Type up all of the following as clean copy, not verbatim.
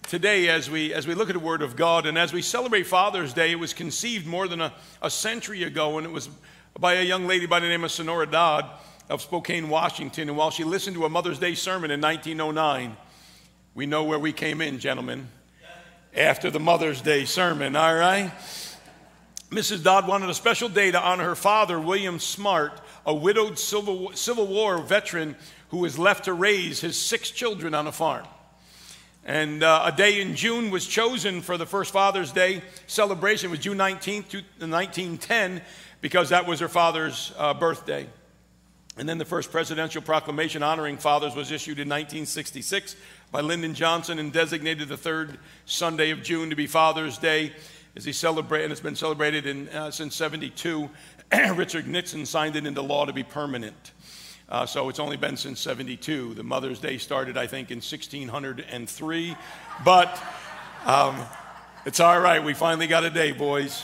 today as we look at the Word of God and as we celebrate Father's Day. It was conceived more than a century ago, and it was by a young lady by the name of Sonora Dodd of Spokane, Washington. And while she listened to a Mother's Day sermon in 1909, we know where we came in, gentlemen, after the Mother's Day sermon, all right? Mrs. Dodd wanted a special day to honor her father, William Smart, a widowed Civil War veteran who was left to raise his 6 children on a farm. And a day in June was chosen for the first Father's Day celebration. It was June 19th, 1910, because that was her father's birthday. And then the first presidential proclamation honoring fathers was issued in 1966 by Lyndon Johnson and designated the third Sunday of June to be Father's Day, as he celebrated, and it's been celebrated since 72. Richard Nixon signed it into law to be permanent. So it's only been since 72. The Mother's Day started, I think, in 1603. But it's all right. We finally got a day, boys.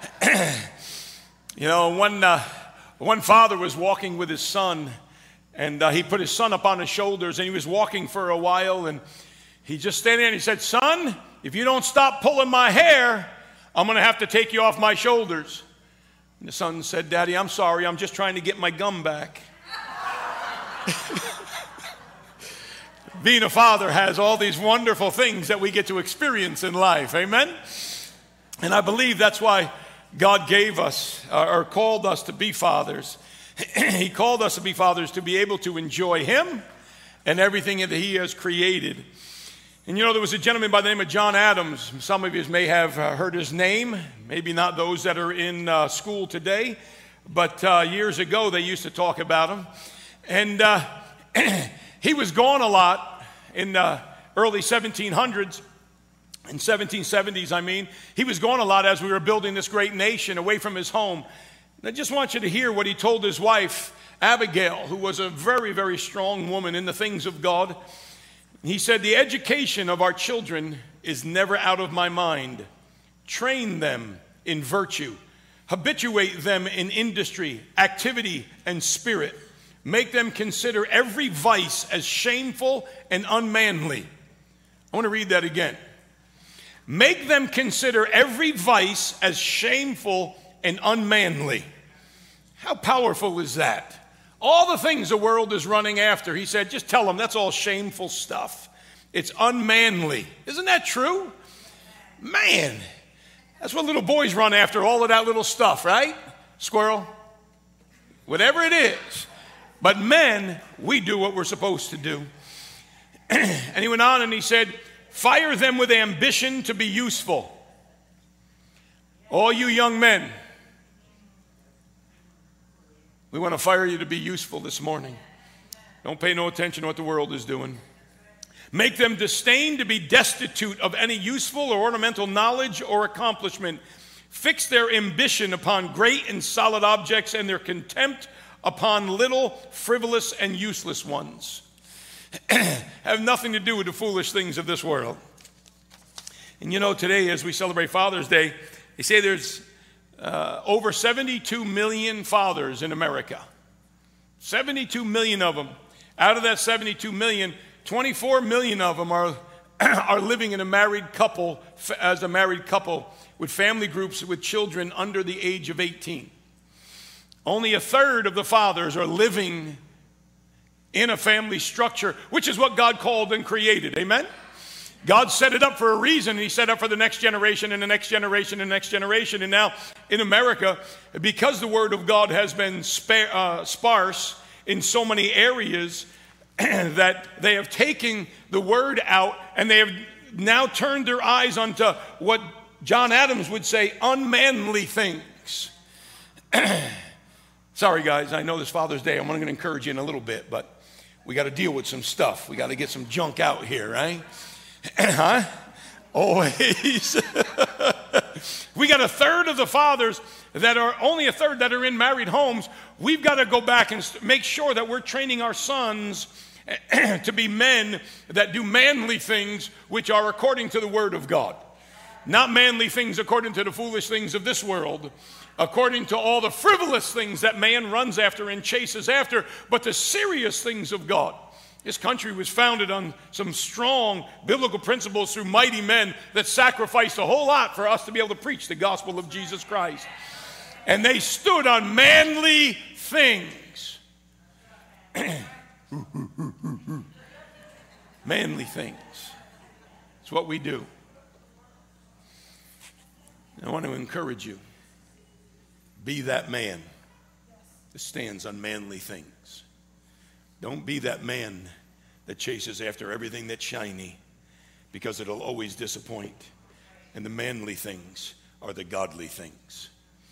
You know, one father was walking with his son, and he put his son up on his shoulders, and he was walking for a while, and he just standing there, and he said, "Son, if you don't stop pulling my hair, I'm going to have to take you off my shoulders." And the son said, "Daddy, I'm sorry. I'm just trying to get my gum back." Being a father has all these wonderful things that we get to experience in life. Amen? And I believe that's why God gave us or called us to be fathers. He called us to be fathers to be able to enjoy Him and everything that He has created. And you know, there was a gentleman by the name of John Adams. Some of you may have heard his name, maybe not those that are in school today, but years ago they used to talk about him. And he was gone a lot in the early 1700s, in 1770s, I mean. He was gone a lot as we were building this great nation away from his home. And I just want you to hear what he told his wife, Abigail, who was a very, very strong woman in the things of God. He said, "The education of our children is never out of my mind. Train them in virtue. Habituate them in industry, activity, and spirit. Make them consider every vice as shameful and unmanly." I want to read that again. Make them consider every vice as shameful and unmanly. How powerful is that? All the things the world is running after, he said, just tell them that's all shameful stuff. It's unmanly. Isn't that true? Man, that's what little boys run after, all of that little stuff, right? Squirrel, whatever it is. But men, we do what we're supposed to do. And he went on and he said, fire them with ambition to be useful. All you young men, we want to fire you to be useful this morning. Don't pay no attention to what the world is doing. Make them disdain to be destitute of any useful or ornamental knowledge or accomplishment. Fix their ambition upon great and solid objects and their contempt upon little, frivolous, and useless ones. Have nothing to do with the foolish things of this world. And you know, today as we celebrate Father's Day, they say there's over 72 million fathers in America. 72 million of them. Out of that 72 million, 24 million of them are living in a married couple, as a married couple, with family groups with children under the age of 18. Only a third of the fathers are living in a family structure, which is what God called and created. Amen? God set it up for a reason. He set it up for the next generation and the next generation and the next generation. And now in America, because the Word of God has been sparse in so many areas, that they have taken the Word out and they have now turned their eyes onto what John Adams would say, unmanly things. Sorry, guys, I know this Father's Day. I'm going to encourage you in a little bit, but we got to deal with some stuff. We got to get some junk out here, right? Huh? Always. We got a third of the fathers that are, only a third that are in married homes. We've got to go back and make sure that we're training our sons to be men that do manly things which are according to the Word of God. Not manly things according to the foolish things of this world, according to all the frivolous things that man runs after and chases after, but the serious things of God. This country was founded on some strong biblical principles through mighty men that sacrificed a whole lot for us to be able to preach the gospel of Jesus Christ. And they stood on manly things. Manly things. It's what we do. I want to encourage you. Be that man that stands on manly things. Don't be that man that chases after everything that's shiny, because it'll always disappoint. And the manly things are the godly things.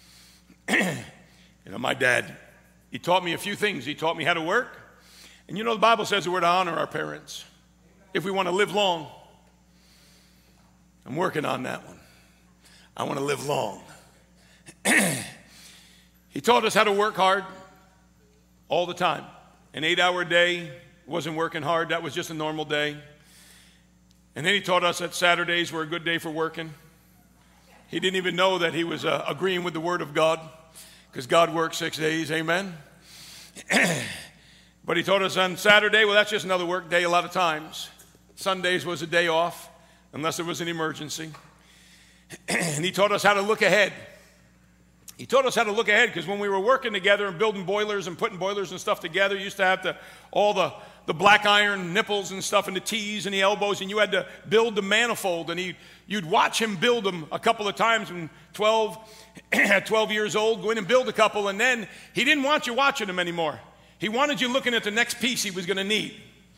My dad, he taught me a few things. He taught me how to work. And the Bible says that we're to honor our parents if we want to live long. I'm working on that one. I want to live long. He taught us how to work hard all the time. An 8-hour day wasn't working hard. That was just a normal day. And then he taught us that Saturdays were a good day for working. He didn't even know that he was agreeing with the Word of God, because God works 6 days, amen? But he taught us on Saturday, well, that's just another work day a lot of times. Sundays was a day off, unless there was an emergency. And he taught us how to look ahead. He taught us how to look ahead, because when we were working together and building boilers and putting boilers and stuff together, you used to have all the black iron nipples and stuff and the T's and the elbows, and you had to build the manifold. And you'd watch him build them a couple of times when 12 years old, go in and build a couple, and then he didn't want you watching them anymore. He wanted you looking at the next piece he was going to need.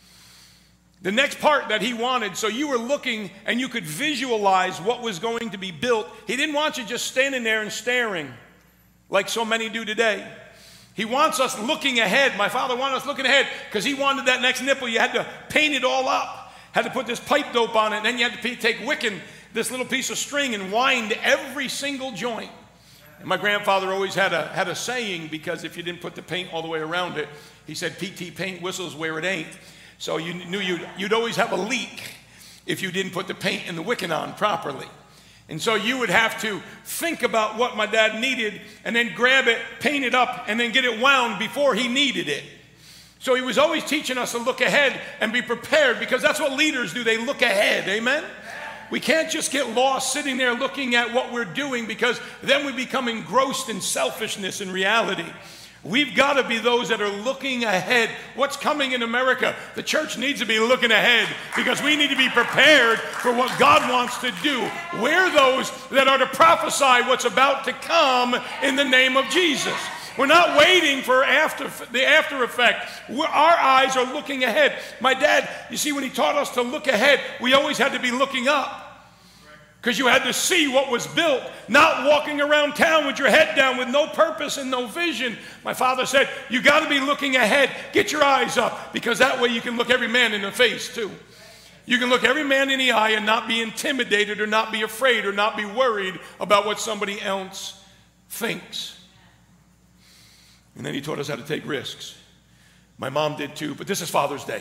The next part that he wanted, so you were looking and you could visualize what was going to be built. He didn't want you just standing there and staring like so many do today. He wants us looking ahead. My father wanted us looking ahead because he wanted that next nipple. You had to paint it all up, had to put this pipe dope on it, and then you had to take wicking this little piece of string and wind every single joint. And my grandfather always had a saying, because if you didn't put the paint all the way around it, he said, PT paint whistles where it ain't. So you knew you'd always have a leak if you didn't put the paint and the wicking on properly. And so you would have to think about what my dad needed and then grab it, paint it up, and then get it wound before he needed it. So he was always teaching us to look ahead and be prepared, because that's what leaders do. They look ahead, amen? We can't just get lost sitting there looking at what we're doing, because then we become engrossed in selfishness and reality. We've got to be those that are looking ahead. What's coming in America? The church needs to be looking ahead, because we need to be prepared for what God wants to do. We're those that are to prophesy what's about to come in the name of Jesus. We're not waiting for the after effect. Our eyes are looking ahead. My dad, you see, when he taught us to look ahead, we always had to be looking up. Because you had to see what was built, not walking around town with your head down with no purpose and no vision. My father said, you got to be looking ahead. Get your eyes up, because that way you can look every man in the face too. You can look every man in the eye and not be intimidated or not be afraid or not be worried about what somebody else thinks. And then he taught us how to take risks. My mom did too, but this is Father's Day.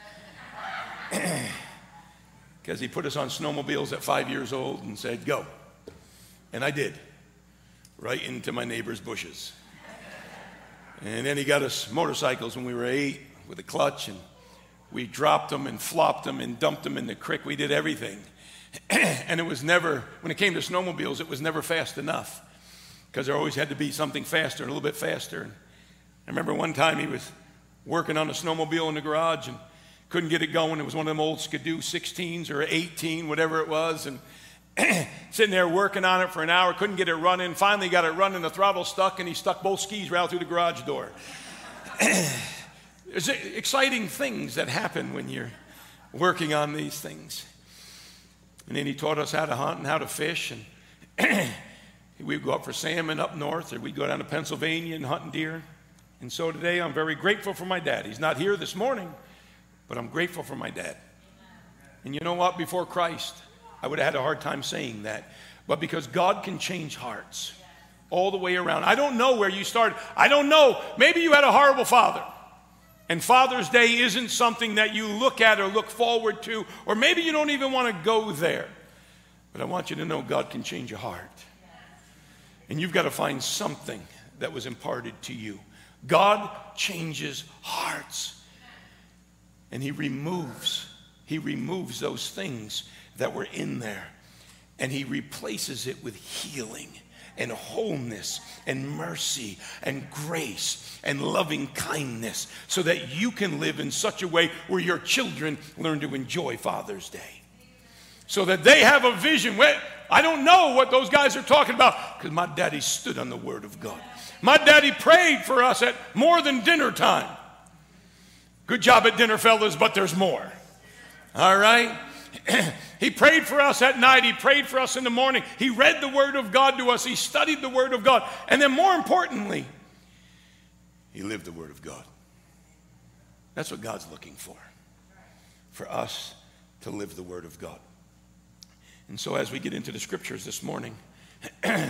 Because he put us on snowmobiles at 5 years old and said, go. And I did, right into my neighbor's bushes. And then he got us motorcycles when we were 8 with a clutch, and we dropped them and flopped them and dumped them in the creek. We did everything. And it was never, when it came to snowmobiles, it was never fast enough, because there always had to be something faster, a little bit faster. And I remember one time he was working on a snowmobile in the garage and couldn't get it going. It was one of them old Skidoo 16s or 18, whatever it was, and sitting there working on it for an hour, couldn't get it running. Finally got it running, the throttle stuck, and he stuck both skis right out through the garage door. There's exciting things that happen when you're working on these things. And then he taught us how to hunt and how to fish, and we'd go up for salmon up north, or we'd go down to Pennsylvania and hunt deer. And so today I'm very grateful for my dad. He's not here this morning, but I'm grateful for my dad. And you know what? Before Christ, I would have had a hard time saying that. But because God can change hearts all the way around. I don't know where you started. I don't know. Maybe you had a horrible father, and Father's Day isn't something that you look at or look forward to, or maybe you don't even want to go there. But I want you to know God can change your heart. And you've got to find something that was imparted to you. God changes hearts. And he removes those things that were in there. And he replaces it with healing and wholeness and mercy and grace and loving kindness, so that you can live in such a way where your children learn to enjoy Father's Day. So that they have a vision. I don't know what those guys are talking about, because my daddy stood on the Word of God. My daddy prayed for us at more than dinner time. Good job at dinner, fellas, but there's more. All right? He prayed for us at night. He prayed for us in the morning. He read the Word of God to us. He studied the Word of God. And then more importantly, he lived the Word of God. That's what God's looking for us to live the Word of God. And so as we get into the scriptures this morning, I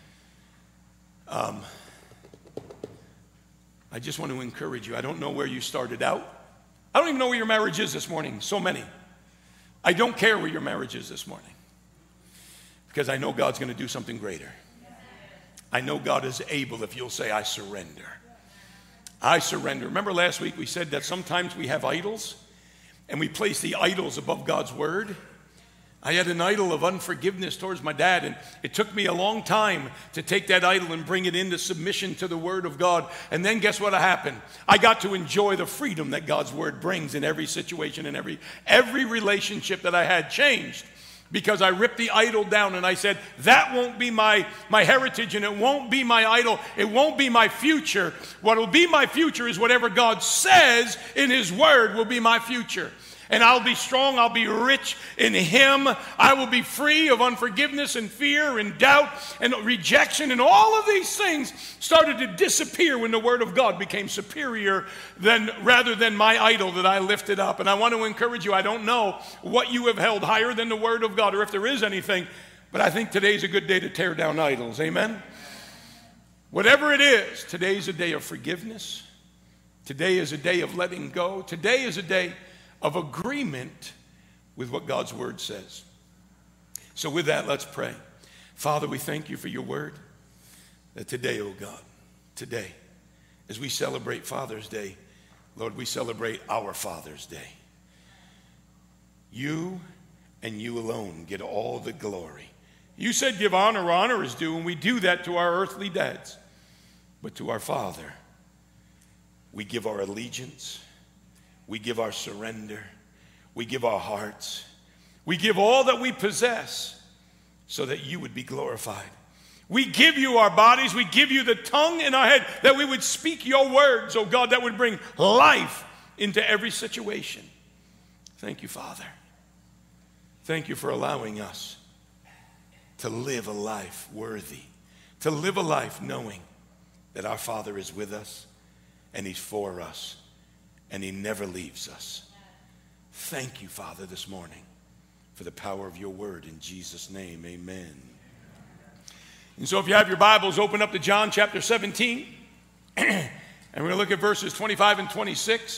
just want to encourage you. I don't know where you started out. I don't even know where your marriage is this morning. So many. I don't care where your marriage is this morning, because I know God's going to do something greater. I know God is able if you'll say, I surrender. I surrender. Remember last week we said that sometimes we have idols and we place the idols above God's word. I had an idol of unforgiveness towards my dad, and it took me a long time to take that idol and bring it into submission to the Word of God. And then guess what happened? I got to enjoy the freedom that God's Word brings in every situation, and every relationship that I had changed, because I ripped the idol down and I said, that won't be my heritage, and it won't be my idol. It won't be my future. What will be my future is whatever God says in His Word will be my future. And I'll be strong, I'll be rich in Him. I will be free of unforgiveness and fear and doubt and rejection. And all of these things started to disappear when the Word of God became superior rather than my idol that I lifted up. And I want to encourage you, I don't know what you have held higher than the Word of God, or if there is anything, but I think today's a good day to tear down idols. Amen? Whatever it is, today's a day of forgiveness. Today is a day of letting go. Today is a day of agreement with what God's Word says. So with that, let's pray. Father, we thank you for your Word, that today, oh God, today, as we celebrate Father's Day, Lord, we celebrate our Father's Day. You and you alone get all the glory. You said give honor where honor is due, and we do that to our earthly dads. But to our Father, we give our allegiance. We give our surrender. We give our hearts. We give all that we possess so that you would be glorified. We give you our bodies. We give you the tongue in our head, that we would speak your words, oh God, that would bring life into every situation. Thank you, Father. Thank you for allowing us to live a life worthy, to live a life knowing that our Father is with us and He's for us. And He never leaves us. Thank you, Father, this morning for the power of your word. In Jesus' name, amen. And so if you have your Bibles, open up to John chapter 17. And we're going to look at verses 25 and 26.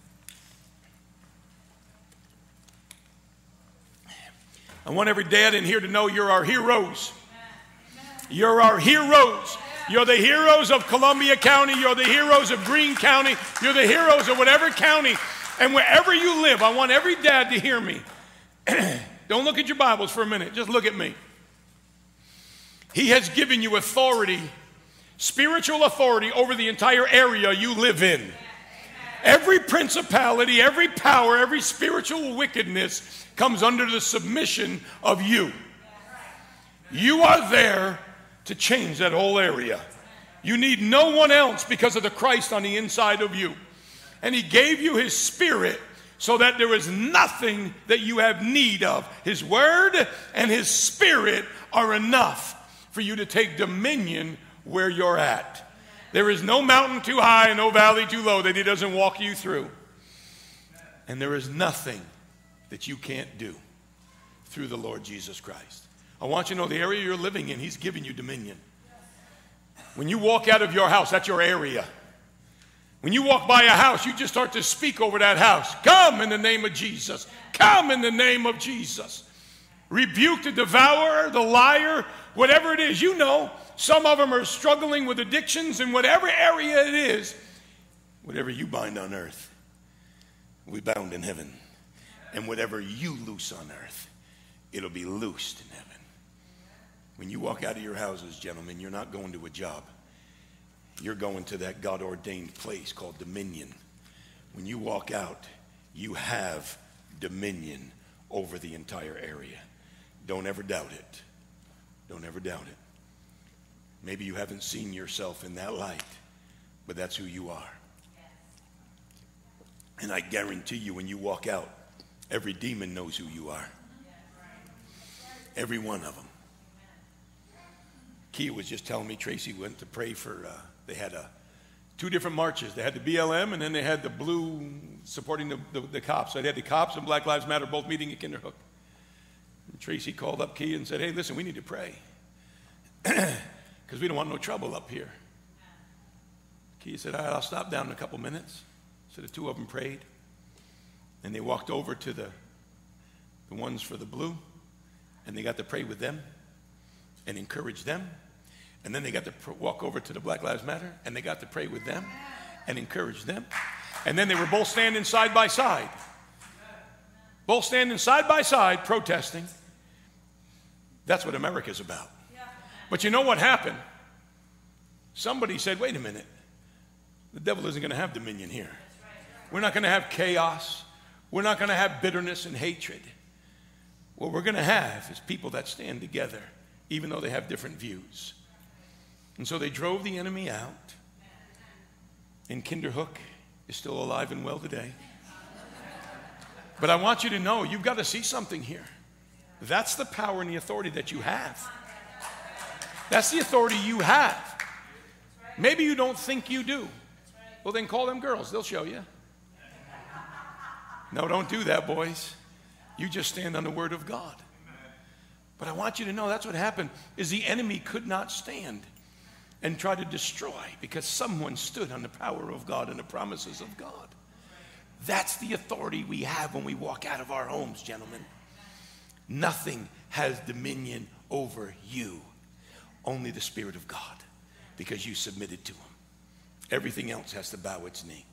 I want every dad in here to know you're our heroes. You're our heroes. You're the heroes of Columbia County. You're the heroes of Greene County. You're the heroes of whatever county. And wherever you live, I want every dad to hear me. Don't look at your Bibles for a minute. Just look at me. He has given you authority, spiritual authority, over the entire area you live in. Every principality, every power, every spiritual wickedness comes under the submission of you. You are there to change that whole area. You need no one else because of the Christ on the inside of you. And He gave you His Spirit so that there is nothing that you have need of. His Word and His Spirit are enough for you to take dominion where you're at. There is no mountain too high and no valley too low that He doesn't walk you through. And there is nothing that you can't do through the Lord Jesus Christ. I want you to know the area you're living in, He's given you dominion. When you walk out of your house, that's your area. When you walk by a house, you just start to speak over that house. Come in the name of Jesus. Come in the name of Jesus. Rebuke the devourer, the liar, whatever it is. You know, some of them are struggling with addictions, in whatever area it is. Whatever you bind on earth will be bound in heaven. And whatever you loose on earth, it'll be loosed in heaven. When you walk out of your houses, gentlemen, you're not going to a job. You're going to that God-ordained place called dominion. When you walk out, you have dominion over the entire area. Don't ever doubt it. Don't ever doubt it. Maybe you haven't seen yourself in that light, but that's who you are. And I guarantee you, when you walk out, every demon knows who you are. Every one of them. Kia was just telling me, Tracy went to pray for, they had two different marches. They had the BLM, and then they had the blue supporting the cops. So they had the cops and Black Lives Matter both meeting at Kinderhook. And Tracy called up Kia and said, hey, listen, we need to pray. Because we don't want no trouble up here. Kia said, all right, I'll stop down in a couple minutes. So the two of them prayed. And they walked over to the ones for the blue, and they got to pray with them and encourage them. And then they got to walk over to the Black Lives Matter, and they got to pray with them and encourage them. And then they were both standing side by side. Both standing side by side, protesting. That's what America's about. But you know what happened? Somebody said, wait a minute. The devil isn't going to have dominion here. We're not going to have chaos. We're not going to have bitterness and hatred. What we're going to have is people that stand together, even though they have different views. And so they drove the enemy out. And Kinderhook is still alive and well today. But I want you to know, you've got to see something here. That's the power and the authority that you have. That's the authority you have. Maybe you don't think you do. Well, then call them girls. They'll show you. No, don't do that, boys. You just stand on the word of God. But I want you to know that's what happened, is the enemy could not stand and try to destroy because someone stood on the power of God and the promises of God. That's the authority we have when we walk out of our homes, gentlemen. Nothing has dominion over you. Only the Spirit of God, because you submitted to him. Everything else has to bow its knee.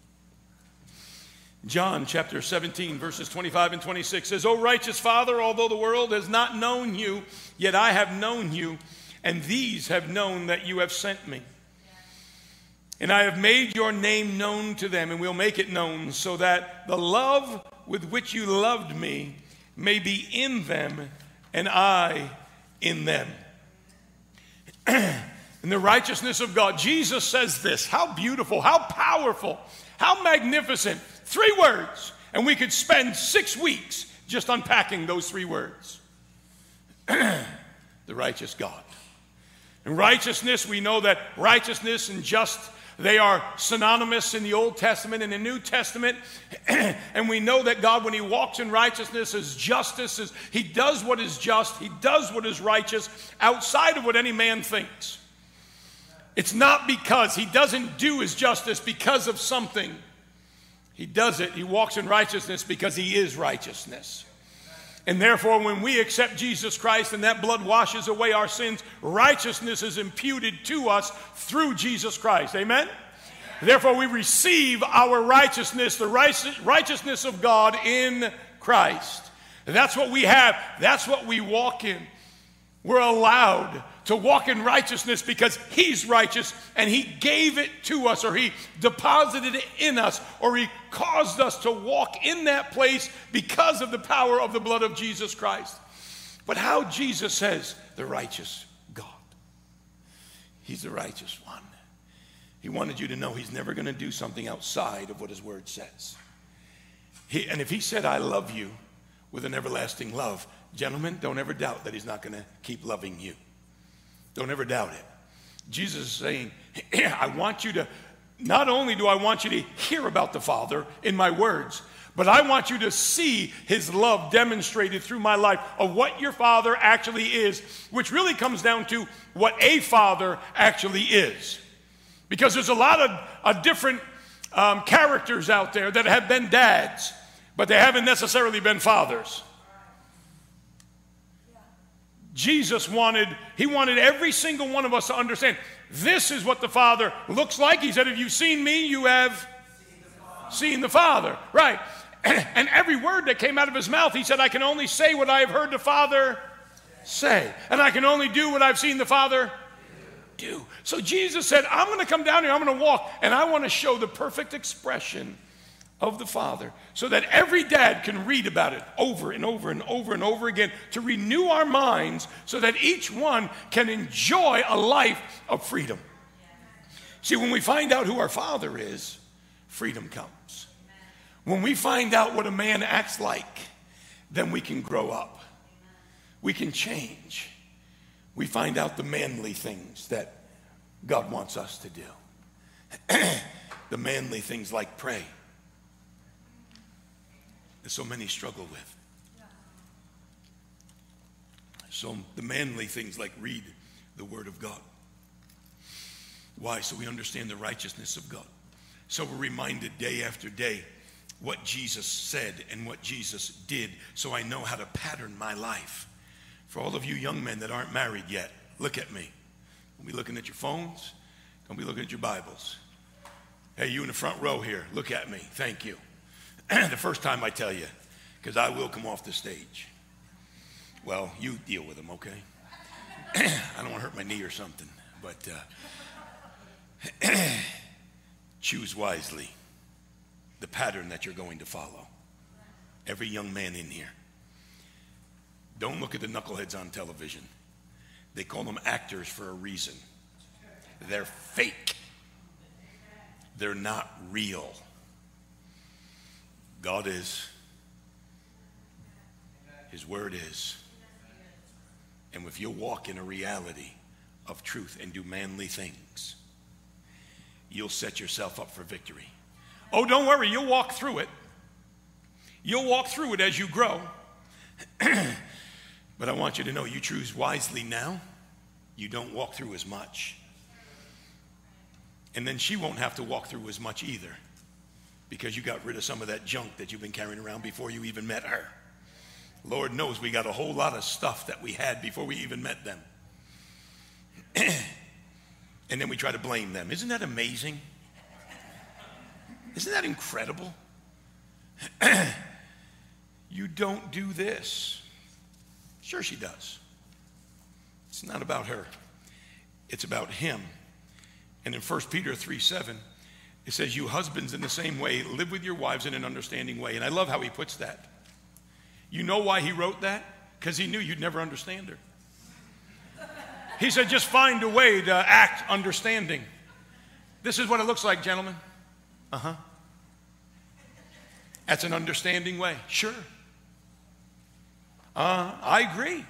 John chapter 17, verses 25 and 26 says, O righteous Father, although the world has not known you, yet I have known you, and these have known that you have sent me. And I have made your name known to them, and will make it known, so that the love with which you loved me may be in them, and I in them. In the righteousness of God. Jesus says this. How beautiful, how powerful, how magnificent. 3 words. And we could spend 6 weeks just unpacking those 3 words. The righteous God. In righteousness, we know that righteousness and just, they are synonymous in the Old Testament and the New Testament. And we know that God, when he walks in righteousness, is justice. He does what is just. He does what is righteous outside of what any man thinks. It's not because he doesn't do his justice because of something. He does it. He walks in righteousness because he is righteousness. And therefore, when we accept Jesus Christ and that blood washes away our sins, righteousness is imputed to us through Jesus Christ. Amen? Therefore, we receive our righteousness, the righteousness of God in Christ. That's what we have. That's what we walk in. We're allowed to walk in righteousness because he's righteous and he gave it to us, or he deposited it in us, or he caused us to walk in that place because of the power of the blood of Jesus Christ. But how Jesus says, the righteous God. He's the righteous one. He wanted you to know he's never going to do something outside of what his word says. And if he said, I love you with an everlasting love, gentlemen, don't ever doubt that he's not going to keep loving you. Don't ever doubt it. Jesus is saying, I want you to, not only do I want you to hear about the Father in my words, but I want you to see his love demonstrated through my life of what your Father actually is, which really comes down to what a father actually is. Because there's a lot of different characters out there that have been dads, but they haven't necessarily been fathers. Jesus wanted every single one of us to understand, this is what the Father looks like. He said, if you've seen me, you have seen the Father. Right. And every word that came out of his mouth, he said, I can only say what I have heard the Father say. And I can only do what I've seen the Father do. So Jesus said, I'm going to come down here, I'm going to walk, and I want to show the perfect expression of the Father so that every dad can read about it over and over and over and over again to renew our minds so that each one can enjoy a life of freedom. See, when we find out who our Father is, freedom comes. When we find out what a man acts like, then we can grow up. We can change. We find out the manly things that God wants us to do. The manly things like pray, that so many struggle with. So the manly things like read the Word of God. Why? So we understand the righteousness of God. So we're reminded day after day what Jesus said and what Jesus did, so I know how to pattern my life. For all of you young men that aren't married yet, look at me. Don't be looking at your phones. Don't be looking at your Bibles. Hey, you in the front row here, look at me. Thank you. The first time I tell you, because I will come off the stage. Well, you deal with them, okay? I don't want to hurt my knee or something, but choose wisely the pattern that you're going to follow. Every young man in here. Don't look at the knuckleheads on television. They call them actors for a reason. They're fake. They're not real. God is. His word is. And if you'll walk in a reality of truth and do manly things, you'll set yourself up for victory. Oh, don't worry, you'll walk through it. You'll walk through it as you grow. But I want you to know, you choose wisely now, you don't walk through as much. And then she won't have to walk through as much either, because you got rid of some of that junk that you've been carrying around before you even met her. Lord knows we got a whole lot of stuff that we had before we even met them. And then we try to blame them. Isn't that amazing? Isn't that incredible? You don't do this. Sure she does. It's not about her. It's about him. And in 1 Peter 3:7, it says, you husbands in the same way, live with your wives in an understanding way. And I love how he puts that. You know why he wrote that? Because he knew you'd never understand her. He said, just find a way to act understanding. This is what it looks like, gentlemen. That's an understanding way. Sure. I agree.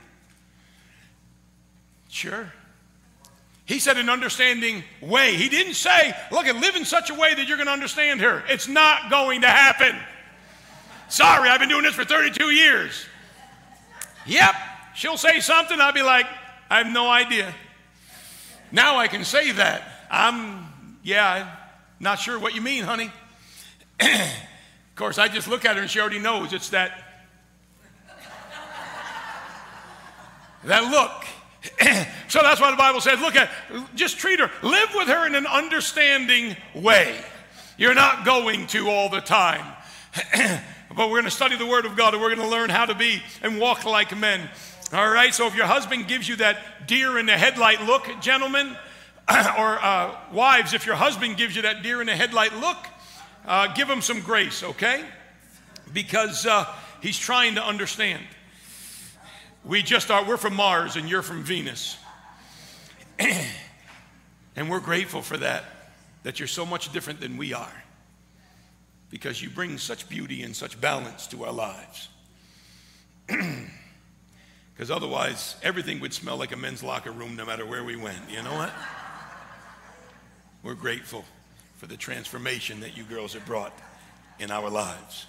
Sure. He said an understanding way. He didn't say, look, and live in such a way that you're going to understand her. It's not going to happen. Sorry, I've been doing this for 32 years. Yep. She'll say something, I'll be like, I have no idea. Now I can say that. I'm not sure what you mean, honey. Of course, I just look at her and she already knows it's that look. So that's why the Bible says, just treat her, live with her in an understanding way. You're not going to all the time. But we're going to study the Word of God and we're going to learn how to be and walk like men. All right, so if your husband gives you that deer in the headlight look, gentlemen, or wives, if your husband gives you that deer in the headlight look, give him some grace, okay? Because he's trying to understand. We're from Mars and you're from Venus. And we're grateful for that you're so much different than we are. Because you bring such beauty and such balance to our lives. Because otherwise, everything would smell like a men's locker room no matter where we went. You know what? We're grateful for the transformation that you girls have brought in our lives.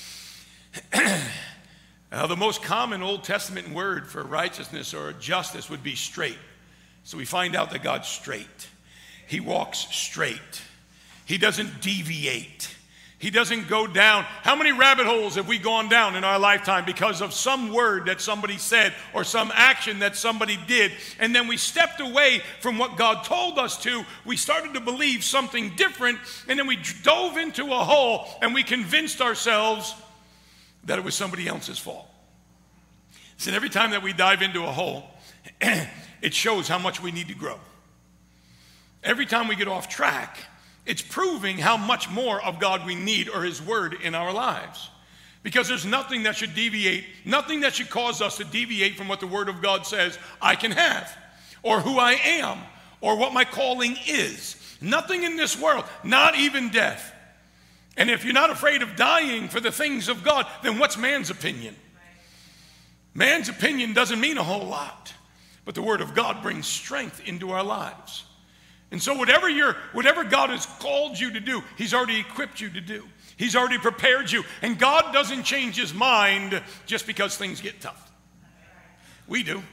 Now, the most common Old Testament word for righteousness or justice would be straight. So we find out that God's straight. He walks straight. He doesn't deviate. He doesn't go down. How many rabbit holes have we gone down in our lifetime because of some word that somebody said or some action that somebody did, and then we stepped away from what God told us to. We started to believe something different, and then we dove into a hole and we convinced ourselves that it was somebody else's fault. So every time that we dive into a hole, it shows how much we need to grow. Every time we get off track, it's proving how much more of God we need or his word in our lives. Because there's nothing that should deviate, nothing that should cause us to deviate from what the word of God says I can have, or who I am, or what my calling is. Nothing in this world, not even death. And if you're not afraid of dying for the things of God, then what's man's opinion? Man's opinion doesn't mean a whole lot, but the word of God brings strength into our lives. And so whatever God has called you to do, he's already equipped you to do. He's already prepared you. And God doesn't change his mind just because things get tough. We do.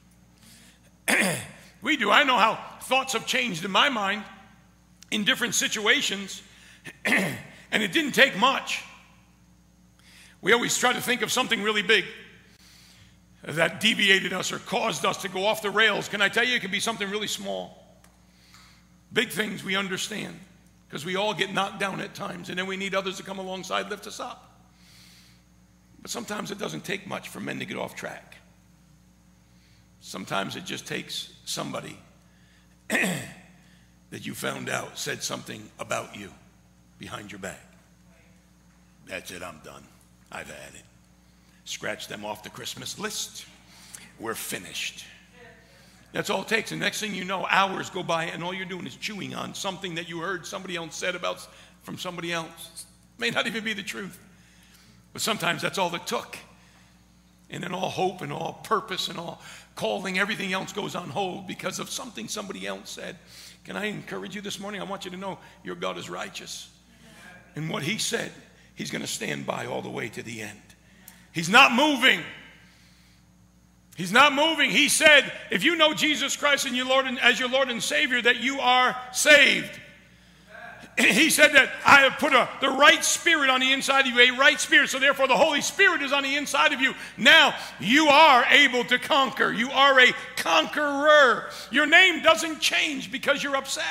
We do. I know how thoughts have changed in my mind in different situations, and it didn't take much. We always try to think of something really big that deviated us or caused us to go off the rails. Can I tell you, it can be something really small. Big things we understand because we all get knocked down at times, and then we need others to come alongside, lift us up. But sometimes it doesn't take much for men to get off track. Sometimes it just takes somebody that you found out said something about you behind your back. That's it, I'm done. I've had it. Scratch them off the Christmas list. We're finished. That's all it takes. And next thing you know, hours go by and all you're doing is chewing on something that you heard somebody else said about from somebody else. It may not even be the truth. But sometimes that's all it took. And then all hope and all purpose and all calling, everything else goes on hold because of something somebody else said. Can I encourage you this morning? I want you to know your God is righteous. And what he said, he's going to stand by all the way to the end. He's not moving. He's not moving. He said, if you know Jesus Christ and as your Lord and Savior, that you are saved. He said that I have put the right spirit on the inside of you, a right spirit. So therefore the Holy Spirit is on the inside of you. Now you are able to conquer. You are a conqueror. Your name doesn't change because you're upset.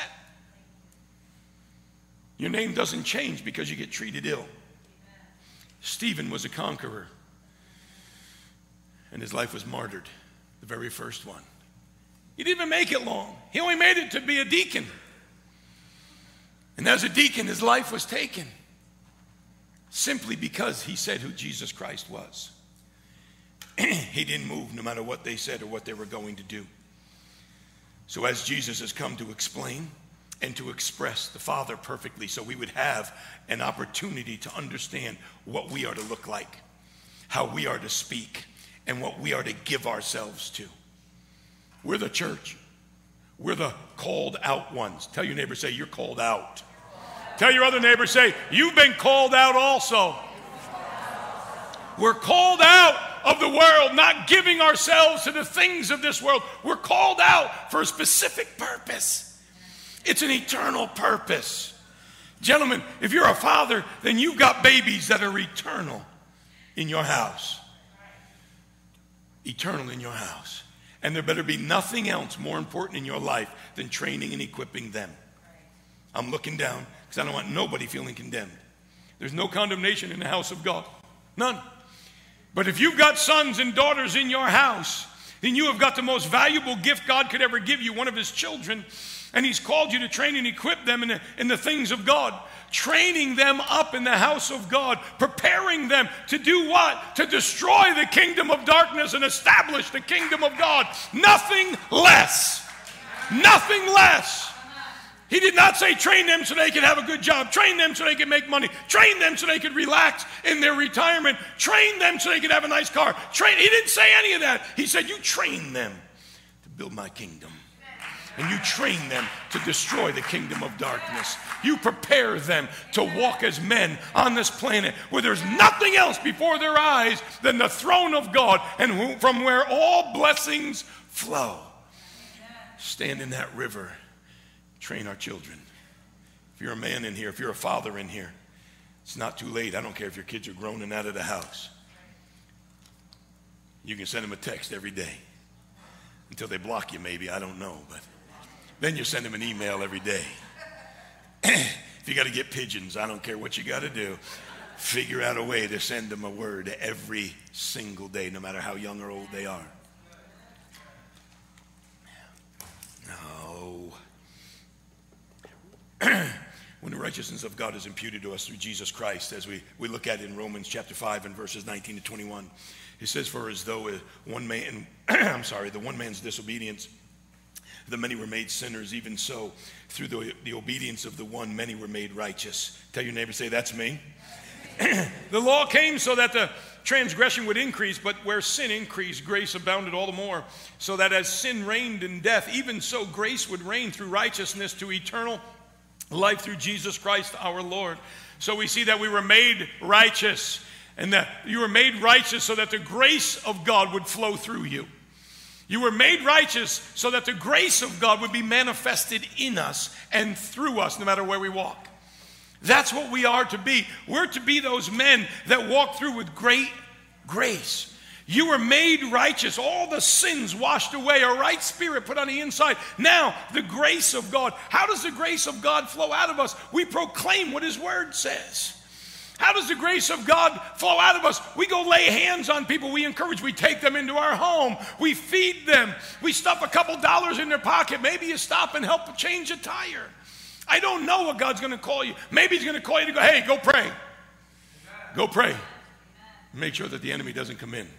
Your name doesn't change because you get treated ill. Stephen was a conqueror. And his life was martyred, the very first one. He didn't even make it long. He only made it to be a deacon. And as a deacon, his life was taken simply because he said who Jesus Christ was. He didn't move no matter what they said or what they were going to do. So as Jesus has come to explain and to express the Father perfectly so we would have an opportunity to understand what we are to look like, how we are to speak, and what we are to give ourselves to. We're the church. We're the called out ones. Tell your neighbor, say, you're called out. Tell your other neighbor, say, you've been called out also. We're called out of the world, not giving ourselves to the things of this world. We're called out for a specific purpose. It's an eternal purpose. Gentlemen, if you're a father, then you've got babies that are eternal in your house. Eternal in your house. And there better be nothing else more important in your life than training and equipping them. I'm looking down because I don't want nobody feeling condemned. There's no condemnation in the house of God. None. But if you've got sons and daughters in your house, then you have got the most valuable gift God could ever give you, one of his children. And he's called you to train and equip them in the things of God. Training them up in the house of God. Preparing them to do what? To destroy the kingdom of darkness and establish the kingdom of God. Nothing less. Nothing less. He did not say train them so they could have a good job. Train them so they could make money. Train them so they could relax in their retirement. Train them so they could have a nice car. He didn't say any of that. He said you train them to build my kingdom. And you train them to destroy the kingdom of darkness. You prepare them to walk as men on this planet where there's nothing else before their eyes than the throne of God and from where all blessings flow. Stand in that river. Train our children. If you're a man in here, if you're a father in here, it's not too late. I don't care if your kids are grown and out of the house. You can send them a text every day. Until they block you, maybe. I don't know. But then you send them an email every day. If you got to get pigeons, I don't care what you got to do. figure out a way to send them a word every single day, no matter how young or old they are. No. When the righteousness of God is imputed to us through Jesus Christ, as we look at it in Romans chapter 5 and verses 19 to 21, it says, for as though one man, the one man's disobedience, the many were made sinners, even so, through the obedience of the one, many were made righteous. Tell your neighbor, say, that's me. The law came so that the transgression would increase, but where sin increased, grace abounded all the more, so that as sin reigned in death, even so grace would reign through righteousness to eternal life through Jesus Christ our Lord. So we see that we were made righteous, and that you were made righteous so that the grace of God would flow through you. You were made righteous so that the grace of God would be manifested in us and through us, no matter where we walk. That's what we are to be. We're to be those men that walk through with great grace. You were made righteous, all the sins washed away, a right spirit put on the inside. Now, the grace of God. How does the grace of God flow out of us? We proclaim what His Word says. How does the grace of God flow out of us? We go lay hands on people. We encourage. We take them into our home. We feed them. We stuff a couple dollars in their pocket. Maybe you stop and help change a tire. I don't know what God's going to call you. Maybe He's going to call you to go, hey, go pray. Go pray. Make sure that the enemy doesn't come in.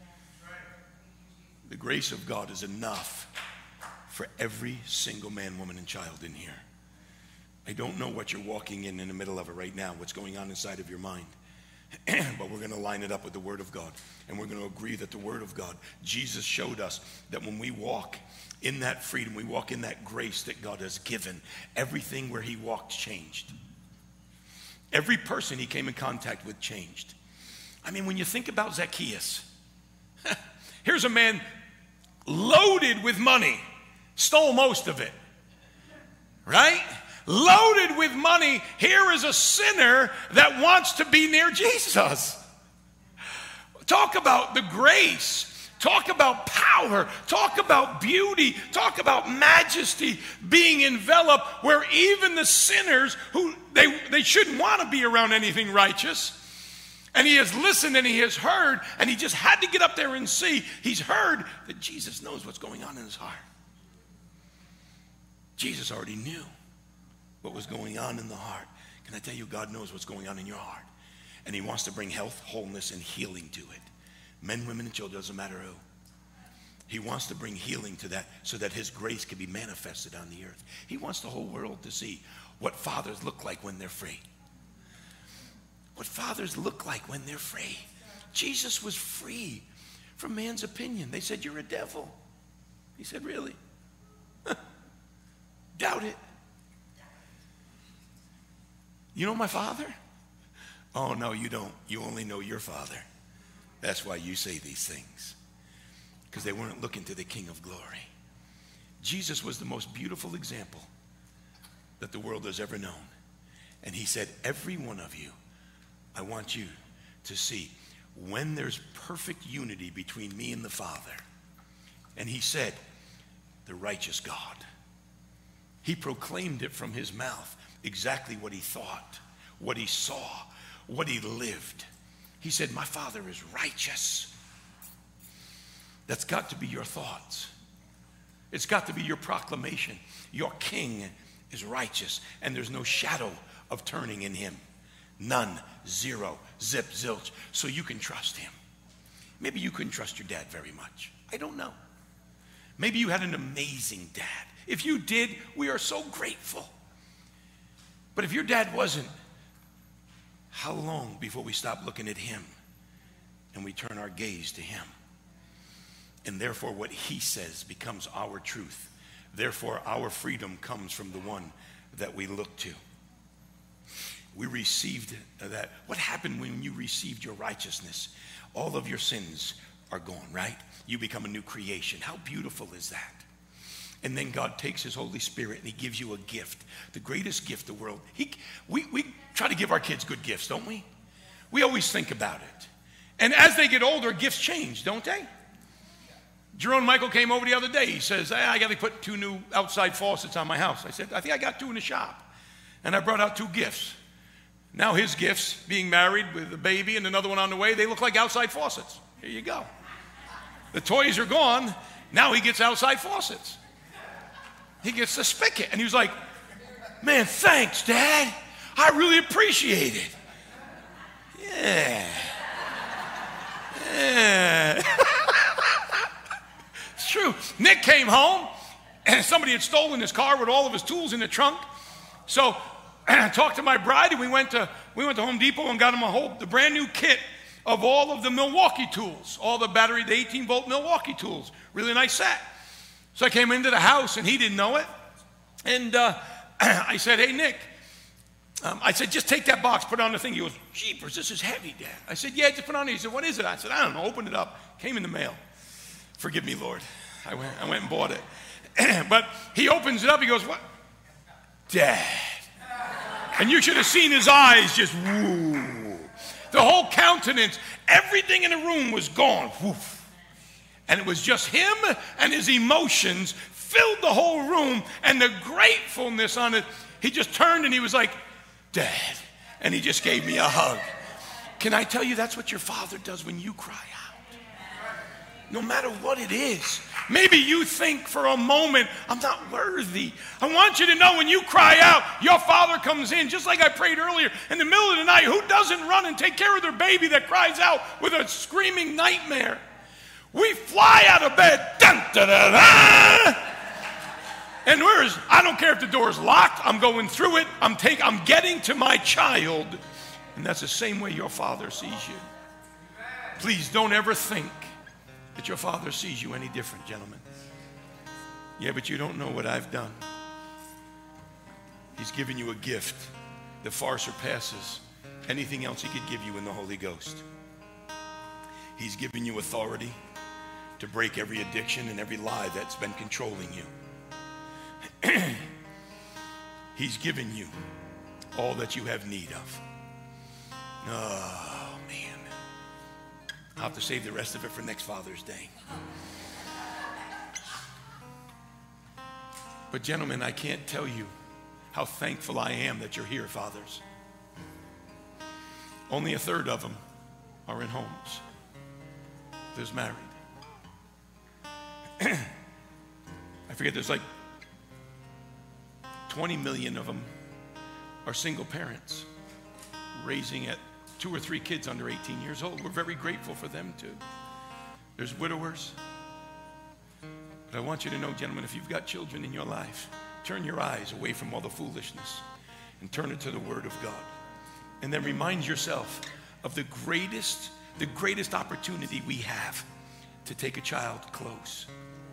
The grace of God is enough for every single man, woman, and child in here. I don't know what you're walking in the middle of it right now, what's going on inside of your mind. But we're going to line it up with the Word of God. And we're going to agree that the Word of God, Jesus showed us that when we walk in that freedom, we walk in that grace that God has given, everything where He walked changed. Every person He came in contact with changed. I mean, when you think about Zacchaeus, here's a man loaded with money, stole most of it, right? Loaded with money. Here is a sinner that wants to be near Jesus. Talk about the grace. Talk about power. Talk about beauty. Talk about majesty being enveloped where even the sinners who they shouldn't want to be around anything righteous. And he has listened and he has heard, and he just had to get up there and see. He's heard that Jesus knows what's going on in his heart. Jesus already knew what was going on in the heart. Can I tell you, God knows what's going on in your heart. And He wants to bring health, wholeness, and healing to it. Men, women, and children, doesn't matter who. He wants to bring healing to that so that His grace can be manifested on the earth. He wants the whole world to see what fathers look like when they're free. What fathers look like when they're free. Jesus was free from man's opinion. They said, you're a devil. He said, really? Doubt it. You know my Father? Oh, no, you don't. You only know your Father. That's why you say these things. Because they weren't looking to the King of glory. Jesus was the most beautiful example that the world has ever known. And He said, every one of you, I want you to see when there's perfect unity between me and the Father. And He said, the righteous God. He proclaimed it from His mouth, exactly what He thought, what He saw, what He lived. He said, my Father is righteous. That's got to be your thoughts. It's got to be your proclamation. Your King is righteous, and there's no shadow of turning in Him. None, zero, zip, zilch. So you can trust Him. Maybe you couldn't trust your dad very much. I don't know. Maybe you had an amazing dad. If you did, we are so grateful. But if your dad wasn't, how long before we stop looking at him and we turn our gaze to Him? And therefore what He says becomes our truth. Therefore our freedom comes from the one that we look to. We received that. What happened when you received your righteousness? All of your sins are gone, right? You become a new creation. How beautiful is that? And then God takes His Holy Spirit and He gives you a gift, the greatest gift the world. We try to give our kids good gifts, don't we? We always think about it. And as they get older, gifts change, don't they? Jerome Michael came over the other day. He says, I got to put 2 new outside faucets on my house. I said, I think I got 2 in the shop. And I brought out 2 gifts. Now his gifts, being married with a baby and another one on the way, they look like outside faucets. Here you go. The toys are gone. Now he gets outside faucets. He gets the spigot. And he was like, man, thanks, Dad. I really appreciate it. Yeah. Yeah. It's true. Nick came home, and somebody had stolen his car with all of his tools in the trunk. So I talked to my bride, and we went to Home Depot and got him the brand new kit of all of the Milwaukee tools, all the 18-volt Milwaukee tools. Really nice set. So I came into the house, and he didn't know it. And I said, hey, Nick. I said, just take that box, put it on the thing. He goes, jeepers, this is heavy, Dad. I said, yeah, just put it on there. He said, what is it? I said, I don't know. Open it up. Came in the mail. Forgive me, Lord. I went and bought it. But he opens it up. He goes, what? Dad. And you should have seen his eyes just woo. The whole countenance, everything in the room was gone. Woof. And it was just him and his emotions filled the whole room, and the gratefulness on it. He just turned and he was like, Dad. And he just gave me a hug. Can I tell you that's what your Father does when you cry out? No matter what it is. Maybe you think for a moment, I'm not worthy. I want you to know when you cry out, your Father comes in, just like I prayed earlier, in the middle of the night. Who doesn't run and take care of their baby that cries out with a screaming nightmare? We fly out of bed. Dun, da, da, da. And I don't care if the door is locked. I'm going through it. I'm getting to my child. And that's the same way your Father sees you. Please don't ever think that your Father sees you any different, gentlemen. Yeah, but you don't know what I've done. He's given you a gift that far surpasses anything else he could give you in the Holy Ghost. He's given you authority to break every addiction and every lie that's been controlling you. He's given you all that you have need of. Oh, man. I'll have to save the rest of it for next Father's Day. But gentlemen, I can't tell you how thankful I am that you're here, fathers. Only a third of them are in homes. There's married. I forget, there's like 20 million of them are single parents raising at 2 or 3 kids under 18 years old. We're very grateful for them too. There's widowers. But I want you to know, gentlemen, if you've got children in your life, turn your eyes away from all the foolishness and turn it to the Word of God. And then remind yourself of the greatest opportunity we have to take a child close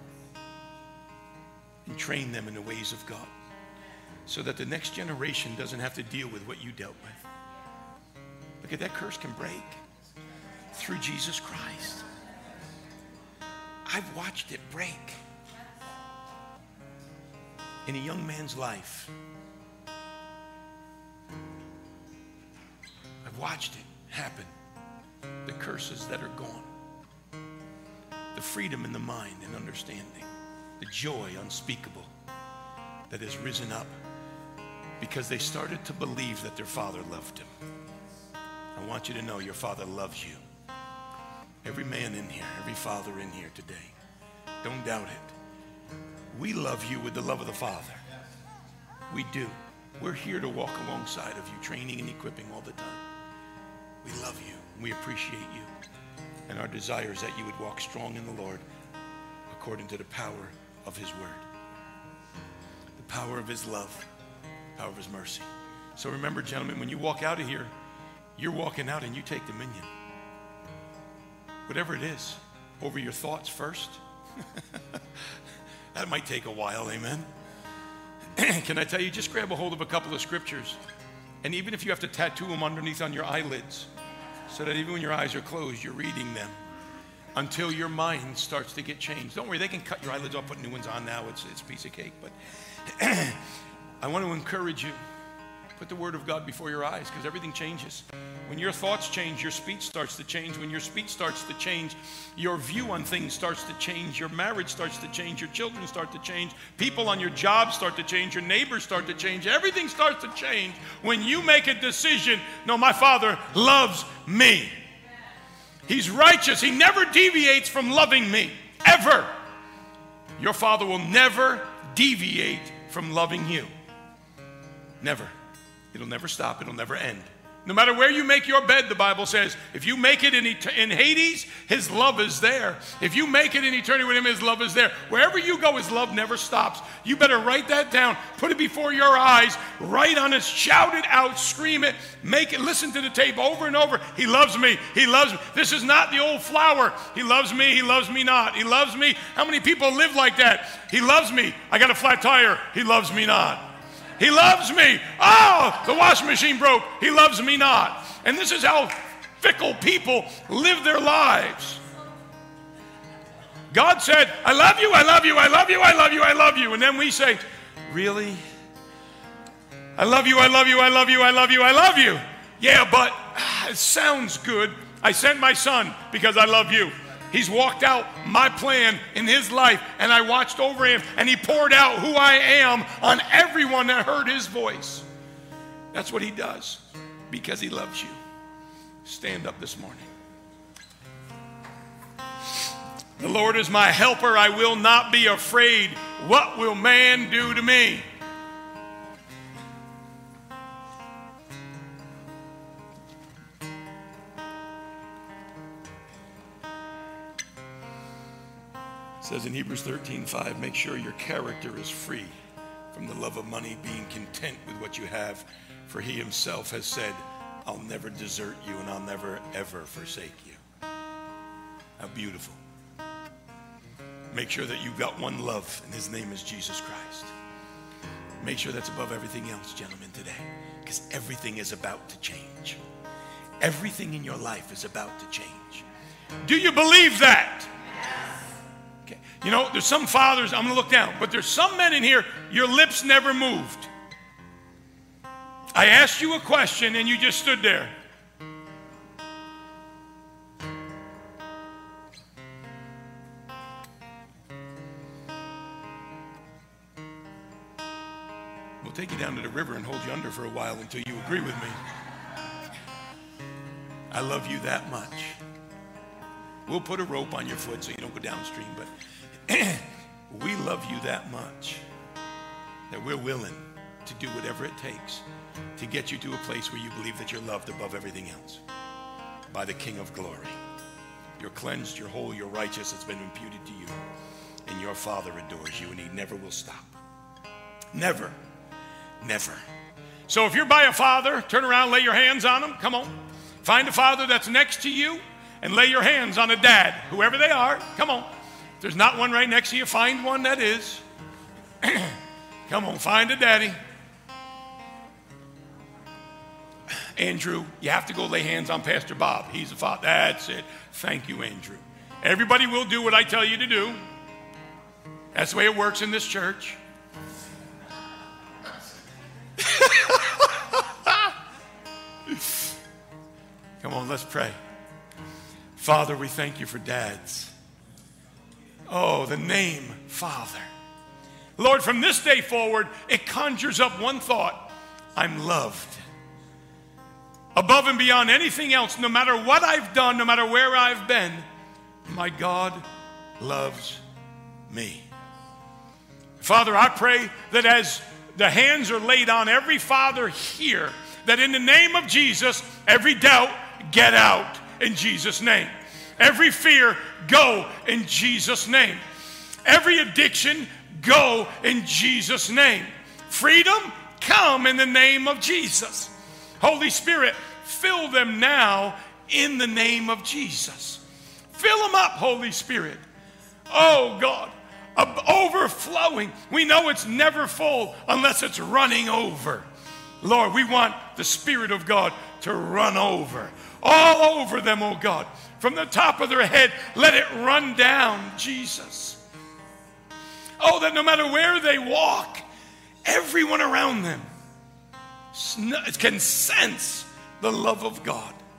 and train them in the ways of God, so that the next generation doesn't have to deal with what you dealt with. Look at that, curse can break through Jesus Christ. I've watched it break in a young man's life. I've watched it happen. The curses that are gone. The freedom in the mind and understanding. The joy unspeakable that has risen up because they started to believe that their father loved him. I want you to know your Father loves you. Every man in here, every father in here today. Don't doubt it. We love you with the love of the Father. We do. We're here to walk alongside of you, training and equipping all the time. We love you. We appreciate you. And our desire is that you would walk strong in the Lord according to the power of his word. The power of his love. The power of his mercy. So remember, gentlemen, when you walk out of here, you're walking out and you take dominion. Whatever it is, over your thoughts first. That might take a while, amen? Can I tell you, just grab a hold of a couple of scriptures, and even if you have to tattoo them underneath on your eyelids, so that even when your eyes are closed, you're reading them until your mind starts to get changed. Don't worry, they can cut your eyelids off, put new ones on now. It's a piece of cake. But I want to encourage you, put the Word of God before your eyes, because everything changes When your thoughts change, your speech starts to change. When your speech starts to change, your view on things starts to change. Your marriage starts to change. Your children start to change. People on your job start to change. Your neighbors start to change. Everything starts to change when you make a decision. No, my Father loves me. He's righteous. He never deviates from loving me, ever. Your Father will never deviate from loving you. Never. It'll never stop. It'll never end. No matter where you make your bed, the Bible says, if you make it in Hades, his love is there. If you make it in eternity with him, his love is there. Wherever you go, his love never stops. You better write that down. Put it before your eyes. Write on it. Shout it out. Scream it. Make it. Listen to the tape over and over. He loves me. He loves me. This is not the old flower. He loves me. He loves me not. He loves me. How many people live like that? He loves me. I got a flat tire. He loves me not. He loves me. Oh, the washing machine broke. He loves me not. And this is how fickle people live their lives. God said, I love you, I love you, I love you, I love you, I love you. And then we say, really? I love you, I love you, I love you, I love you, I love you. Yeah, but it sounds good. I sent my son because I love you. He's walked out my plan in his life, and I watched over him, and he poured out who I am on everyone that heard his voice. That's what he does because he loves you. Stand up this morning. The Lord is my helper. I will not be afraid. What will man do to me? It says in Hebrews 13:5, make sure your character is free from the love of money, being content with what you have. For he himself has said, I'll never desert you and I'll never ever forsake you. How beautiful. Make sure that you've got one love, and his name is Jesus Christ. Make sure that's above everything else, gentlemen, today, because everything is about to change. Everything in your life is about to change. Do you believe that? Okay. You know, there's some fathers, I'm going to look down, but there's some men in here, your lips never moved. I asked you a question and you just stood there. We'll take you down to the river and hold you under for a while until you agree with me. I love you that much. We'll put a rope on your foot so you don't go downstream, but we love you that much that we're willing to do whatever it takes to get you to a place where you believe that you're loved above everything else by the King of Glory. You're cleansed, you're whole, you're righteous. It's been imputed to you, and your Father adores you, and he never will stop. Never. Never. So if you're by a father, turn around, lay your hands on him. Come on. Find a father that's next to you and lay your hands on a dad, whoever they are. Come on. If there's not one right next to you, find one that is. Come on, find a daddy. Andrew, you have to go lay hands on Pastor Bob. He's the father. That's it. Thank you, Andrew. Everybody will do what I tell you to do. That's the way it works in this church. Come on, let's pray. Father, we thank you for dads. Oh, the name Father. Lord, from this day forward, it conjures up one thought. I'm loved. Above and beyond anything else, no matter what I've done, no matter where I've been, my God loves me. Father, I pray that as the hands are laid on every father here, that in the name of Jesus, every doubt, get out in Jesus' name. Every fear, go in Jesus' name. Every addiction, go in Jesus' name. Freedom, come in the name of Jesus. Holy Spirit, fill them now in the name of Jesus. Fill them up, Holy Spirit. Oh, God, overflowing. We know it's never full unless it's running over. Lord, we want the Spirit of God to run over. All over them, oh God. From the top of their head, let it run down, Jesus. Oh, that no matter where they walk, everyone around them can sense the love of God.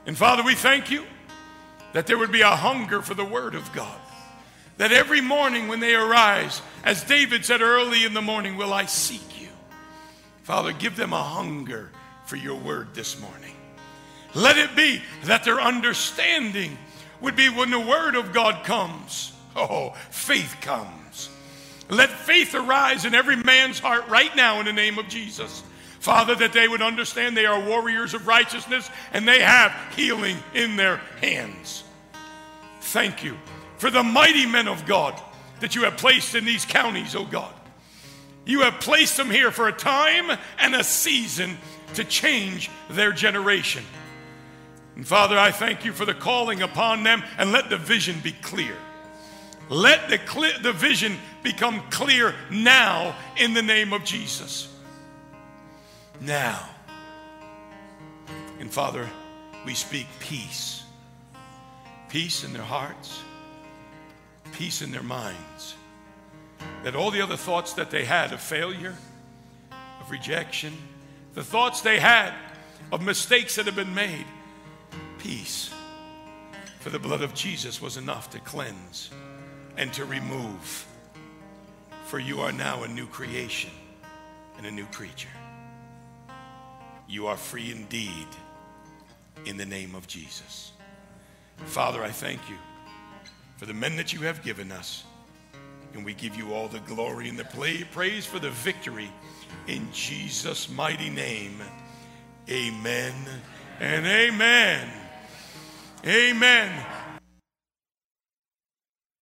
And Father, we thank you that there would be a hunger for the word of God. That every morning when they arise, as David said, early in the morning will I seek you. Father, give them a hunger for your word this morning. Let it be that their understanding would be when the word of God comes. Oh, faith comes. Let faith arise in every man's heart right now in the name of Jesus. Father, that they would understand they are warriors of righteousness and they have healing in their hands. Thank you for the mighty men of God that you have placed in these counties, oh God. You have placed them here for a time and a season to change their generation. And Father, I thank you for the calling upon them, and let the vision be clear. Let the vision become clear now in the name of Jesus. Now. And Father, we speak peace. Peace in their hearts. Peace in their minds. That all the other thoughts that they had of failure, of rejection, the thoughts they had of mistakes that have been made, peace. For the blood of Jesus was enough to cleanse and to remove. For you are now a new creation and a new creature. You are free indeed in the name of Jesus. Father, I thank you for the men that you have given us. And we give you all the glory and the praise for the victory in Jesus' mighty name. Amen and amen. Amen.